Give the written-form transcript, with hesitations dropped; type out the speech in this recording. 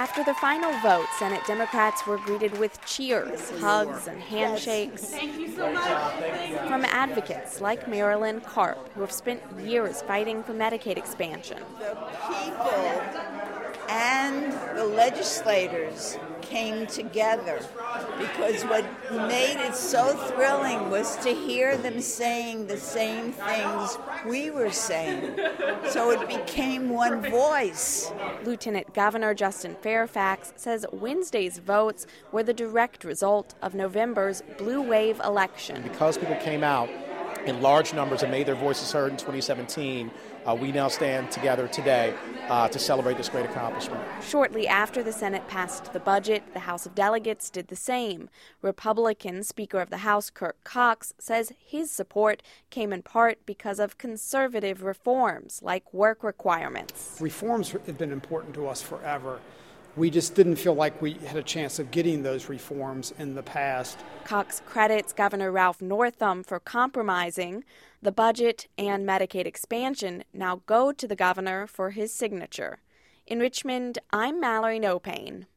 After the final vote, Senate Democrats were greeted with cheers, hugs, and handshakes. Thank you so much. From advocates like Marilyn Karp, who have spent years fighting for Medicaid expansion. The people and the legislators came together because what made it so thrilling was to hear them saying the same things we were saying. So it became one voice. Lieutenant Governor Justin Fairfax says Wednesday's votes were the direct result of November's blue wave election. Because people came out in large numbers and made their voices heard in 2017, we now stand together today to celebrate this great accomplishment. Shortly after the Senate passed the budget, the House of Delegates did the same. Republican Speaker of the House Kirk Cox says his support came in part because of conservative reforms like work requirements. Reforms have been important to us forever. We just didn't feel like we had a chance of getting those reforms in the past. Cox credits Governor Ralph Northam for compromising. The budget and Medicaid expansion now go to the governor for his signature. In Richmond, I'm Mallory Nopane.